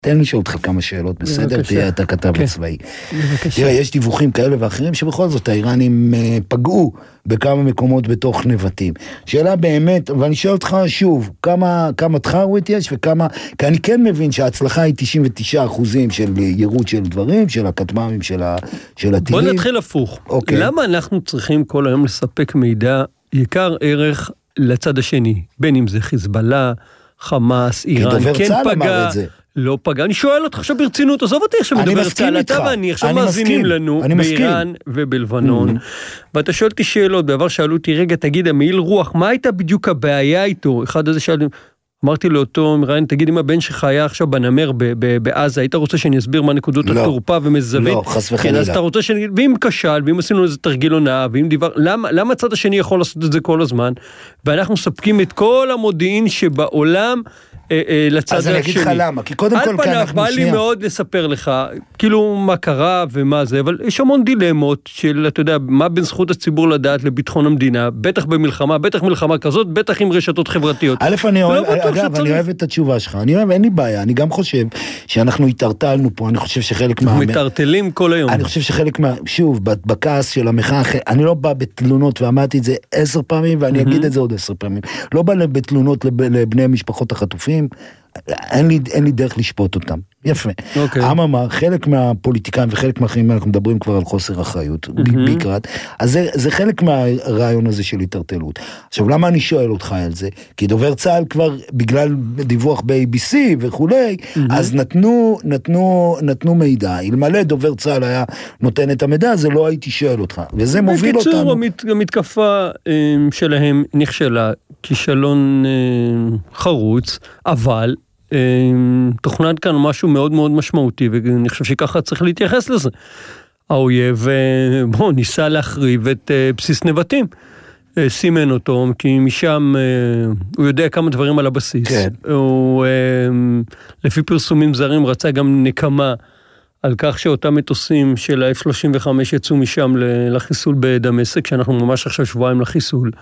תן לי לשאול אותך כמה שאלות, בסדר? תהיה אתה כתב הצבאי. תראה, יש דיווחים כאלה ואחרים שבכל זאת האיראנים פגעו בכמה מקומות בתוך נבטים. שאלה באמת, ואני שואל אותך שוב, כמה תחרות יש וכמה, כי אני כן מבין שההצלחה היא 99% של יירוט של דברים, של הכטמ"מים, של הטילים. בוא נתחיל הפוך. למה אנחנו צריכים כל היום לספק מידע יקר ערך לצד השני? בין אם זה חיזבאללה, חמאס, איראן, כן פגע, לא פגע. אני שואל אותך עכשיו ברצינות, עזוב אותי עכשיו מדבר צה"ל, אתה ואני עכשיו מאזינים לנו באיראן ובלבנון, ואתה שואל אותי שאלות, בעבר שאלו אותי, רגע, תגיד, המעיל רוח, מה הייתה בדיוק הבעיה איתו? אחד הזה שאל, אמרתי לאותו מראיין, תגיד, אם הבן שלך היה עכשיו בנמר בעזה, היית רוצה שאני אסביר מה נקודות התורפה ומזווית? לא, חס וחלילה. אז אתה רוצה שאני, ואם כשל, ואם עשינו איזה תרגיל הונאה, ואם דבר, למה הצד השני יכול לעשות את זה כל הזמן? ואנחנו מספקים את כל המודיעין שבעולם לצד השני. אז אני אגיד לך למה, כי קודם כל כאן אנחנו בא לי מאוד לספר לך, כאילו מה קרה ומה זה, אבל יש המון דילמות של, אתה יודע, מה בין זכות הציבור לדעת לביטחון המדינה, בטח במלחמה, בטח מלחמה כזאת, בטח עם רשתות חברתיות. אגב, אני אוהב את התשובה שלך, אין לי בעיה, אני גם חושב שאנחנו התערטלנו פה, אני חושב שחלק מתערטלים כל היום. אני חושב שחלק שוב, בכעס של המחאה, אני לא בא בתלונות, ואמרתי את זה 10 פעמים, ואני אגיד את זה עוד 10 פעמים. לא בא בתלונות לבני משפחות החטופים, אין לי דרך לשפוט אותם. יפה. אממה, חלק מהפוליטיקאים וחלק מהאחרים, אנחנו מדברים כבר על חוסר אחריות, בעיקרת, אז זה חלק מהרעיון הזה של התערטלות. עכשיו, למה אני שואל אותך על זה? כי דובר צה"ל כבר, בגלל דיווח ב-ABC וכולי, אז נתנו מידע. אלמלא דובר צה"ל היה נותן את המידע, זה לא הייתי שואל אותך. וזה מוביל אותנו. בקיצור, המתקפה שלהם נכשלה, כישלון חרוץ, אבל תוכנן כאן משהו מאוד מאוד משמעותי, ואני חושב שככה צריך להתייחס לזה. האויב, ניסה להחריב את בסיס נבטים, סימן אותו, כי משם הוא יודע כמה דברים על הבסיס. כן. הוא, לפי פרסומים זרים, רצה גם נקמה על כך שאותם מטוסים של ה-F-35 יצאו משם לחיסול בדמשק, שאנחנו ממש עכשיו שבועיים לחיסול.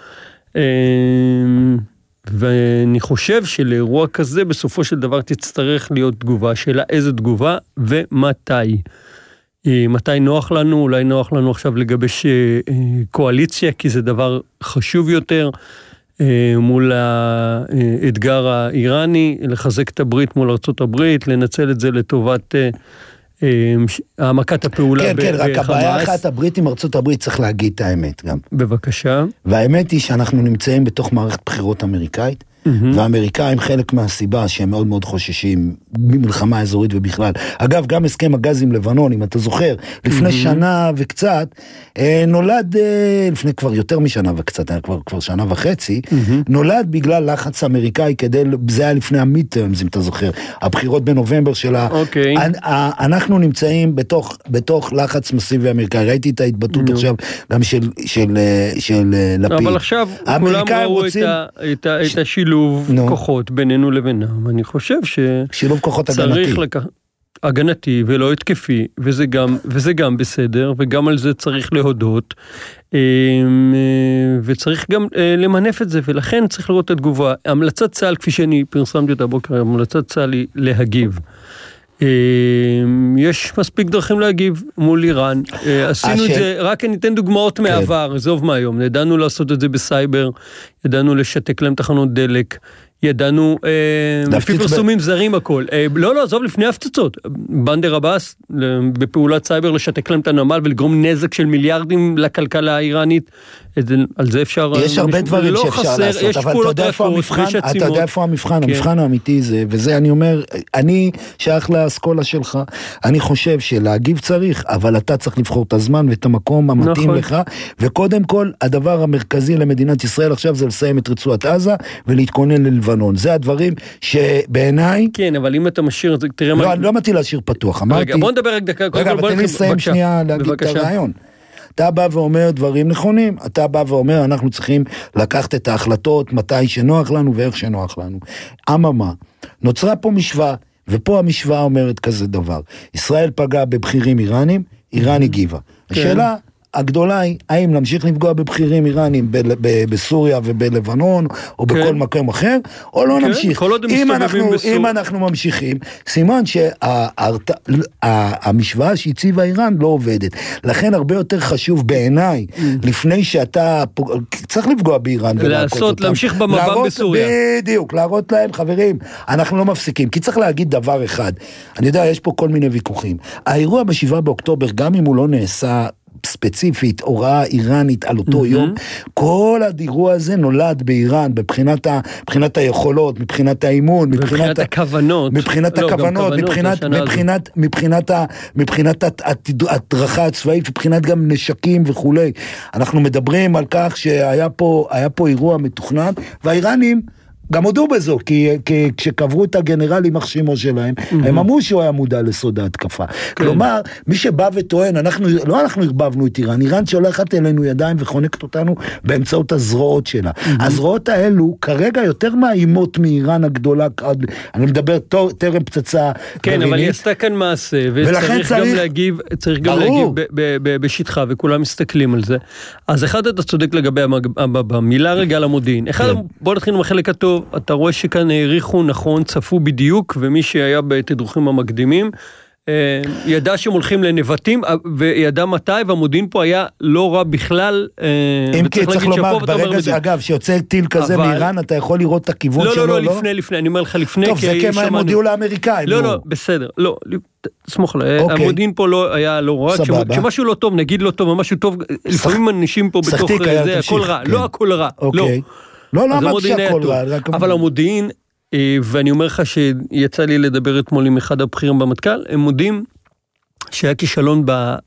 ואני חושב שלאירוע כזה בסופו של דבר תצטרך להיות תגובה, שאלה איזה תגובה ומתי. מתי נוח לנו, אולי נוח לנו עכשיו לגבש קואליציה, כי זה דבר חשוב יותר מול האתגר האיראני, לחזק את הברית מול ארצות הברית, לנצל את זה לטובת העמקת הפעולה בחמאס. כן, רק הבעיה אחת, הברית עם ארצות הברית צריך להגיד את האמת גם. בבקשה. והאמת היא שאנחנו נמצאים בתוך מערכת בחירות אמריקאית, והאמריקאים חלק מהסיבה שהם מאוד מאוד חוששים ממלחמה אזורית ובכלל. אגב, גם הסכם הגז עם לבנון, אם אתה זוכר, לפני שנה וקצת, נולד, לפני כבר יותר משנה וקצת, כבר שנה וחצי, נולד בגלל לחץ אמריקאי, זה היה לפני המידטרמס, אם אתה זוכר, הבחירות בנובמבר שלה. אנחנו נמצאים בתוך לחץ מסיבי אמריקאי. ראיתי את ההתבטאות עכשיו גם של לפיד. אבל עכשיו כולם ראו את השילוב כוחות בינינו לבינם. אני חושב שילוב כוחות הגנתי ולא התקפי, וזה גם בסדר, וגם על זה צריך להודות, וצריך גם למנף את זה, ולכן צריך לראות את התגובה. המלצת צה"ל, כפי שאני פרסמתי את הבוקר, המלצת צה"ל היא להגיב. יש מספיק דרכים להגיב מול איראן, עשינו את זה, רק ניתן דוגמאות מעבר, עזוב מהיום, ידענו לעשות את זה בסייבר, ידענו לשתק להם תחנות דלק, ידענו, לפי פרסומים זרים הכל, לא, עזוב לפני הפצצות, בנדר עבאס, בפעולת סייבר לשתק להם את הנמל ולגרום נזק של מיליארדים לכלכלה האיראנית, על זה אפשר, יש הרבה דברים שאפשר לעשות, אבל אתה יודע איפה המבחן, המבחן האמיתי זה, וזה אני אומר, אני שייך לאסכולה שלך, אני חושב שלהגיב צריך, אבל אתה צריך לבחור את הזמן ואת המקום המתאים לך, וקודם כל, הדבר המרכזי למדינת ישראל עכשיו זה לסיים את רצועת עזה, ולהתכונן ללבנון, זה הדברים שבעיניי... כן, אבל אם אתה משאיר את זה, תראה מה... לא אמרתי להשאיר פתוח, אמרתי... בוא נדבר רק דקה, רגע, אבל תן לי לסיים שנייה להגיד את הרעיון. אתה בא ואומר דברים נכונים, אתה בא ואומר אנחנו צריכים לקחת את ההחלטות מתי שנוח לנו ואיך שנוח לנו. אממה, נוצרה פה משוואה, ופה המשוואה אומרת כזה דבר, ישראל פגעה בבחירים איראנים, איראן הגיבה. השאלה, הגדולה היא, האם נמשיך לפגוע בבחירים איראנים בסוריה ובלבנון, או בכל מקום אחר, או לא נמשיך. אם אנחנו ממשיכים, סימן שהמשוואה שהציבה איראן לא עובדת. לכן הרבה יותר חשוב בעיניי, לפני שאתה, צריך לפגוע באיראן, להמשיך במב"ם בסוריה. בדיוק, להראות להם, חברים, אנחנו לא מפסיקים, כי צריך להגיד דבר אחד, אני יודע, יש פה כל מיני ויכוחים. האירוע ב7 באוקטובר, גם אם הוא לא נעשה ספציפית, הוראה איראנית על אותו יום, כל האירוע הזה נולד באיראן, מבחינת היכולות, מבחינת האימון, מבחינת הכוונות, מבחינת הדרכה הצבאית, מבחינת גם נשקים וכולי. אנחנו מדברים על כך שהיה פה אירוע מתוכנן, והאיראנים גם הודו בזו, כי כשקברו את הגנרלים מחשימו שלהם, הם אמרו שהוא היה מודע לסוד ההתקפה. כלומר, מי שבא וטוען, לא אנחנו הרבבנו את איראן, איראן שהולכת אלינו ידיים וחונקת אותנו באמצעות הזרועות שלה. הזרועות האלו, כרגע יותר מאיימות מאיראן הגדולה, אני מדבר טרם פצצה כן, אבל היא עשתה כאן מעשה, וצריך גם להגיב בשטחה, וכולם מסתכלים על זה. אז אחד אתה צודק לגבי במילה רגע למודיעין. אחד, בוא נתחיל מהחלק הטוב, אתה רואה שכאן העריכו נכון, צפו בדיוק, ומי שהיה בתדרוכים המקדימים, ידע שהם הולכים לנבטים, וידע מתי, והמודיעין פה היה לא רע בכלל, אם כי צריך לומר, ברגע שאגב, שיוצא טיל כזה מאיראן, אתה יכול לראות את הכיוון שלו, לא? לא, לפני, אני אומר לך לפני, טוב, זה כמה הם הודיעו לאמריקאים. לא, בסדר, לא, סמוך לה, המודיעין פה לא היה לא רע, כשמשהו לא טוב, נגיד לא טוב, משהו טוב, לפעמים אנשים פה בתוך זה, הכל רע, לא הכל רע, לא. לא אמרתי שהכל רע. אבל המודיעין, ואני אומר לך שיצא לי לדבר אתמול עם אחד הבכירים במטכ"ל, הם מודים שהיה כישלון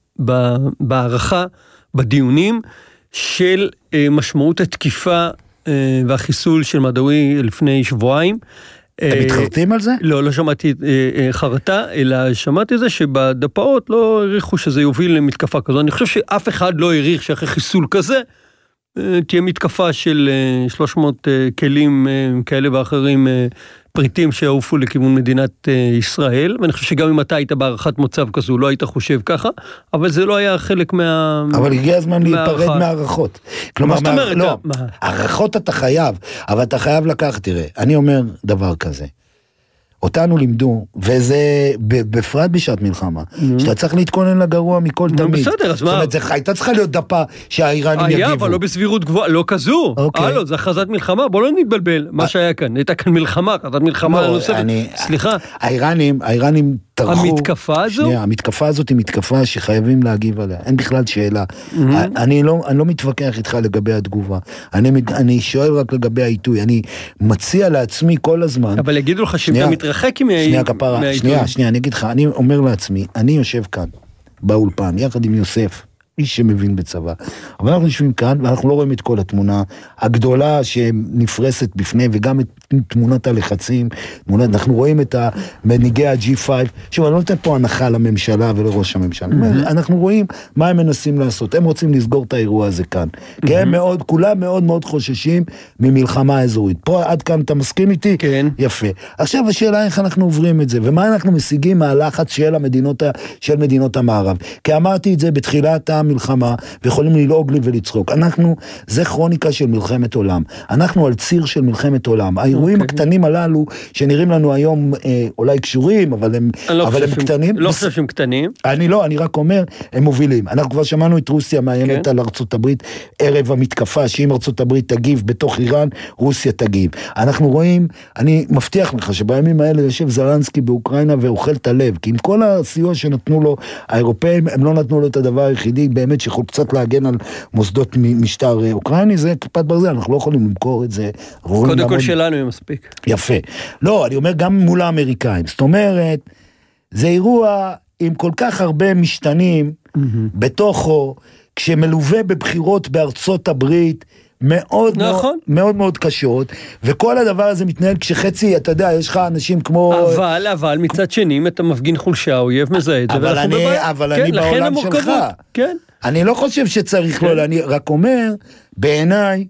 בערכה, בדיונים, של משמעות התקיפה והחיסול של מדעי לפני שבועיים. אתם מתחרטים על זה? לא שמעתי חרטה, אלא שמעתי זה שבדפאות לא העריכו שזה יוביל למתקפה כזו. אני חושב שאף אחד לא העריך שאחרי חיסול כזה, תהיה מתקפה של 300 כלים כאלה ואחרים, פריטים שעופו לכיוון מדינת ישראל, ואני חושב שגם אם אתה היית בערכת מצב כזו, לא היית חושב ככה, אבל זה לא היה חלק אבל הגיע הזמן להיפרד מהערכות. כלומר, לא, הערכות אתה חייב, אבל אתה חייב לקחת, תראה, אני אומר דבר כזה, אותנו לימדו, וזה בפרט בשעת מלחמה, שאתה צריך להתכונן לגרוע מכל תמיד. בסדר, אז מה? זאת אומרת, הייתה צריכה להיות דפה שהאיראנים יגיבו. היה, אבל לא בסבירות גבוהה, לא כזו. הלו, זה הכרזת מלחמה, בוא לא נתבלבל. מה שהיה כאן, הייתה כאן מלחמה, הכרזת מלחמה נוספת. סליחה. האיראנים טרחו. המתקפה הזו? שנייה, המתקפה הזאת היא מתקפה שחייבים להגיב עליה. אין בכלל שאלה. אני לא מתווכח איתך לגבי התגובה. אני שואל רק לגבי העיתוי. אני מציע לעצמי כל הזמן. אבל יגידו לך שאתה מתרחק שנייה, אני אגיד לך, אני אומר לעצמי, אני יושב כאן, באולפן, יחד עם יוסף, איש שמבין בצבא, אבל אנחנו יושבים כאן, ואנחנו לא רואים את כל התמונה הגדולה שנפרסת בפני, וגם את תמונת הלחצים, אנחנו רואים את מנהיגי ה-G5, שוב, אני לא נותן פה הנחה לממשלה ולראש הממשלה, אנחנו רואים מה הם מנסים לעשות, הם רוצים לסגור את האירוע הזה כאן, כי הם מאוד, כולם מאוד מאוד חוששים ממלחמה אזורית, פה עד כאן אתה מסכים איתי? כן. יפה. עכשיו השאלה איך אנחנו עוברים את זה, ומה אנחנו משיגים מהלחץ של מדינות המערב, כי אמרתי את זה בתחילת המלחמה, ויכולים ללעוג לי ולצחוק, זה כרוניקה של מלחמת עולם, אנחנו על ציר של מלחמת עולם, האירועים הקטנים הללו, שנראים לנו היום אולי קשורים, אבל הם קטנים. לא חושב שהם קטנים. אני רק אומר, הם מובילים. אנחנו כבר שמענו את רוסיה מאיימת על ארצות הברית, ערב המתקפה, שאם ארצות הברית תגיב בתוך איראן, רוסיה תגיב. אנחנו רואים, אני מבטיח לך שבימים האלה יושב זלנסקי באוקראינה ואוכל את הלב, כי עם כל הסיוע שנתנו לו האירופאים, הם לא נתנו לו את הדבר היחידי, באמת שיכול קצת להגן על מוסדות משטר אוקראיני, זה כיפת ברזל, אנחנו לא יכולים למכור את זה. קודם כל שלנו יהיה מספיק. יפה. לא, אני אומר גם מול האמריקאים. זאת אומרת, זה אירוע עם כל כך הרבה משתנים בתוכו, כשמלווה בבחירות בארצות הברית, מאוד, נכון. מאוד מאוד קשות, וכל הדבר הזה מתנהל כשחצי, אתה יודע, יש לך אנשים כמו... אבל מצד שני, אם אתה מפגין חולשה, אויב מזהה את זה, אבל אני בעולם שלך. כן. אני לא חושב שצריך לו, אני רק אומר, בעיניי,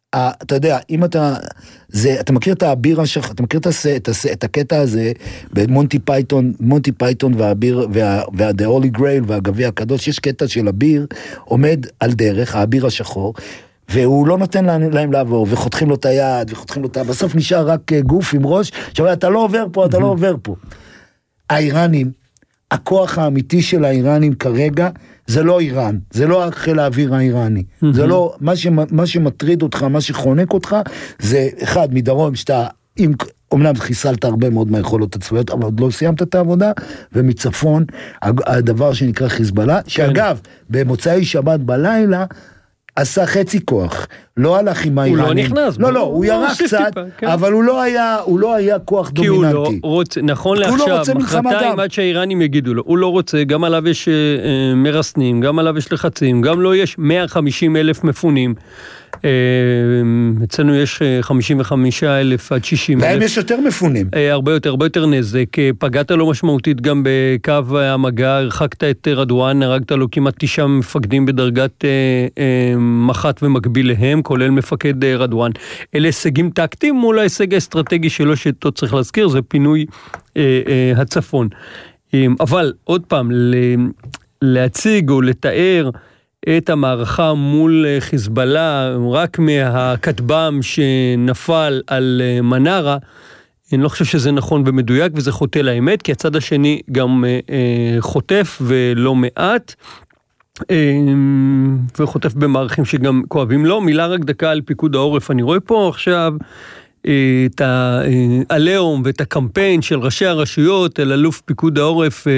אתה יודע, אם אתה מכיר את האביר השחור, אתה מכיר את הקטע הזה, במונטי פייתון והאביר, וה-The Holy Grail והגביע הקדוש, יש קטע של אביר, עומד על דרך, האביר השחור, והוא לא נותן להם לעבור, וחותכים לו את היד, בסוף נשאר רק גוף עם ראש, שאומר, אתה לא עובר פה. האיראנים, הכוח האמיתי של האיראנים כרגע, זה לא איראן, זה לא חיל האוויר האיראני, זה לא, מה שמטריד אותך, מה שחונק אותך, זה אחד מדרום, שאתה, אומנם חיסלת הרבה מאוד מהיכולות הצבאיות, אבל עוד לא סיימת את העבודה, ומצפון, הדבר שנקרא חיזבאללה, שאגב, במוצאי שבת בלילה, עשה חצי כוח, לא הלך עם האיראנים. הוא לא נכנס. לא, הוא ירה קצת, אבל הוא לא היה כוח דומיננטי. כי הוא לא רוצה, נכון לעכשיו, מחרתיים עד שהאיראנים יגידו לו, הוא לא רוצה, גם עליו יש מרסנים, גם עליו יש לחצים, גם לו יש 150,000 מפונים, אצלנו יש 55,000 עד 60,000. להם יש יותר מפונים. הרבה יותר נזק, פגעת לו משמעותית גם בקו המגע, הרחקת את רדואן, הרגת לו כמעט 9 מפקדים בדרגת מח"ט ומקביל להם, כולל מפקד רדואן. אלה הישגים טקטיים מול ההישג האסטרטגי שלו, שאותו צריך להזכיר, זה פינוי הצפון. אבל עוד פעם, להציג או לתאר את המערכה מול חיזבאללה, רק מהכתבם שנפל על מנרה, אני לא חושב שזה נכון ומדויק, וזה חוטא לאמת, כי הצד השני גם חוטף ולא מעט, וחוטף במערכים שגם כואבים לו. מילה רק דקה על פיקוד העורף, אני רואה פה עכשיו את העליהום ואת הקמפיין של ראשי הרשויות, אל אלוף פיקוד העורף,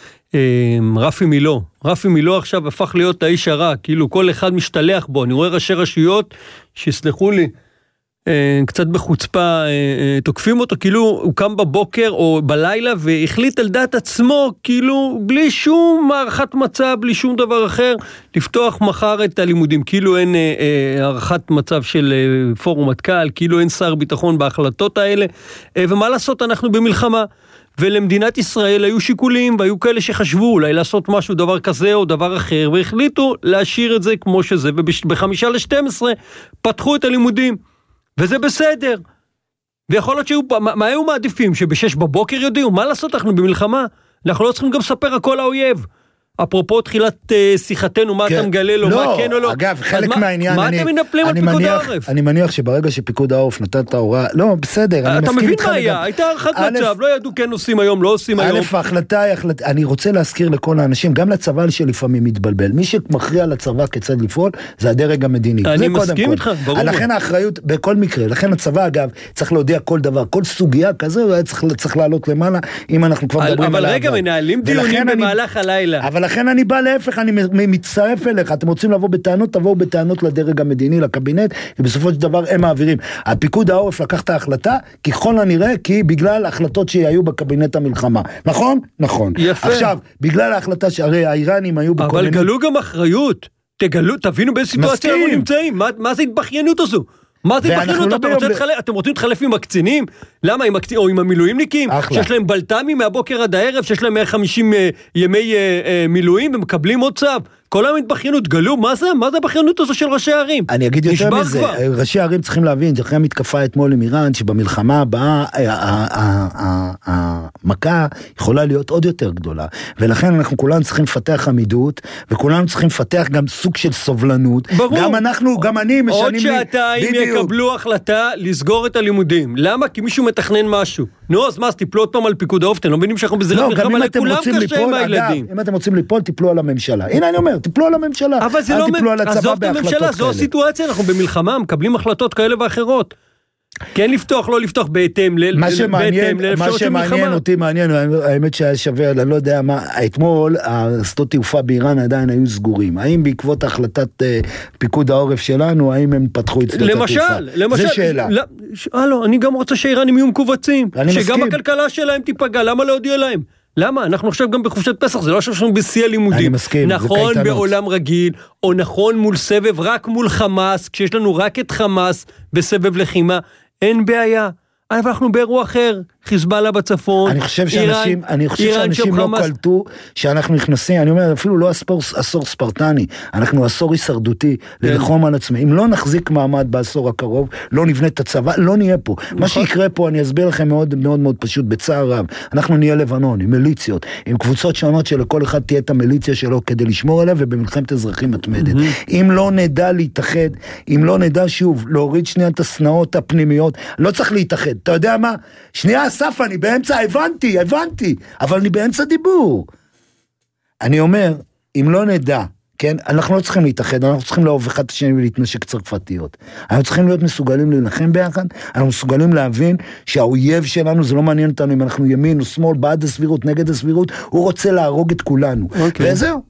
רפי מילו עכשיו הפך להיות האיש הרע, כאילו כל אחד משתלח בו. אני רואה ראשי רשויות שיסלחו לי, קצת בחוצפה תוקפים אותו, כאילו הוא קם בבוקר או בלילה והחליט על דעת עצמו, כאילו בלי שום הערכת מצב, בלי שום דבר אחר, לפתוח מחר את הלימודים, כאילו אין הערכת מצב של פורום מטכ"ל, כאילו אין שר ביטחון בהחלטות האלה, ומה לעשות, אנחנו במלחמה, ולמדינת ישראל היו שיקולים, והיו כאלה שחשבו אולי לעשות משהו, דבר כזה או דבר אחר, והחליטו להשאיר את זה כמו שזה, וב-5:12 פתחו את הלימודים, וזה בסדר. ויכול להיות מה היו מעדיפים? שב-6 בבוקר יודעים? מה לעשות? אנחנו במלחמה. אנחנו לא צריכים גם לספר הכל האויב. אפרופו תחילת שיחתנו, מה אתה מגלה לו, מה כן או לא. אגב, חלק מהעניין, מה אתם מנפלים על פיקוד העורף? אני מניח שברגע שפיקוד העורף נתן את ההוראה, לא, בסדר, אתה מבין מה היה? הייתה הערכת מצב, לא ידעו כן עושים היום, לא עושים היום. ההחלטה היא החלטה, אני רוצה להזכיר לכל האנשים, גם לצבא שלפעמים מתבלבל, מי שמכריע לצבא כיצד לפעול, זה הדרג המדיני. אני מסכים איתך, ברור. לכן האחריות, בכל מקרה, לכן הצבא, אגב, צריך להודיע כל דבר, כל סוגיה כזה, צריך לעלות למעלה, אם אנחנו כבר מדברים על אבל רגע, מנהלים דיונים במהלך הלילה. אבל לכן אני בא להפך, אני מצטרף אליך, אתם רוצים לבוא בטענות, תבואו בטענות לדרג המדיני, לקבינט, ובסופו של דבר הם מעבירים. הפיקוד העורף לקח את ההחלטה, ככל הנראה, כי בגלל החלטות שהיו בקבינט המלחמה. נכון? נכון. יפה. עכשיו, בגלל ההחלטה שהרי האיראנים היו בכוננות... אבל גלו גם אחריות. תבינו באיזה סיטואציה אנחנו נמצאים. מה זה התבכיינות הזו? מה זה התבכיינות? אתם רוצים להתחלף עם הקצינים? למה? או עם המילואימניקים? שיש להם בלטמים מהבוקר עד הערב, שיש להם 150 ימי מילואים, ומקבלים עוד צו. כל היום התבכיינות, גלו, מה זה? מה זה הבכיינות הזו של ראשי הערים? אני אגיד יותר מזה, ראשי הערים צריכים להבין, אחרי המתקפה אתמול עם איראן, שבמלחמה הבאה, המכה יכולה להיות עוד יותר גדולה, ולכן אנחנו כולנו צריכים לפתח עמידות, וכולנו צריכים לפתח גם סוג של סובלנות. ברור. גם אנחנו, גם אני, עוד שעתיים יקבלו החלטה לסגור את הלימודים. למה? כי מישהו מתכנן משהו. נו, אז מה, תיפלו עוד פעם על פיקוד העורף, אתם לא מבינים שאנחנו בזירת מלחמה, לכולם קשה עם הילדים. אם אתם רוצים ליפול, תיפלו על הממשלה. הנה אני אומר, תיפלו על הממשלה. אבל זה לא, עזוב את הממשלה, זו הסיטואציה, אנחנו במלחמה, מקבלים החלטות כאלה ואחרות. כן לפתוח, לא לפתוח בהתאם מה שמעניין אותי, האמת שהיה שווה, אני לא יודע מה, אתמול השדות תעופה באיראן עדיין היו סגורים. האם בעקבות החלטת פיקוד העורף שלנו, האם הם פתחו את שדות התעופה? למשל, זה שאלה. אני גם רוצה שאיראנים יהיו מקובצים, שגם הכלכלה שלהם תיפגע, למה לא הודיע להם? למה? אנחנו עכשיו גם בחופשת פסח, זה לא עכשיו שאנחנו בשיא הלימודים. אני מסכים, נכון בעולם רגיל, או נכון מול סבב, רק מול חמאס, כשיש לנו רק את חמאס בסבב לחימה, אין בעיה. אבל אנחנו באירוע אחר, חיזבאללה בצפון, אני חושב שאנשים לא קלטו שאנחנו נכנסים, אני אומר, אפילו לא עשור ספרטני, אנחנו עשור הישרדותי, ללחום על עצמי. אם לא נחזיק מעמד בעשור הקרוב, לא נבנה את הצבא, לא נהיה פה. מה שיקרה פה, אני אסביר לכם מאוד מאוד מאוד פשוט, בצער רב, אנחנו נהיה לבנון, עם מיליציות, עם קבוצות שונות שלכל אחד תהיה את המיליציה שלו כדי לשמור עליה, ובמלחמת אזרחים מתמדת. אם לא נדע להתאחד, אם לא נדע שוב, להוריד שנייה את הסנאות הפנימיות, לא צריך להתאחד. אתה יודע מה? שנייה, אסף, אני באמצע, הבנתי, אבל אני באמצע דיבור. אני אומר, אם לא נדע, כן, אנחנו לא צריכים להתאחד, אנחנו צריכים לאהוב אחד את השני ולהתנשק צרפתיות. אנחנו צריכים להיות מסוגלים להילחם ביחד, אנחנו מסוגלים להבין שהאויב שלנו, זה לא מעניין אותנו אם אנחנו ימין או שמאל, בעד הסבירות, נגד הסבירות, הוא רוצה להרוג את כולנו. וזהו.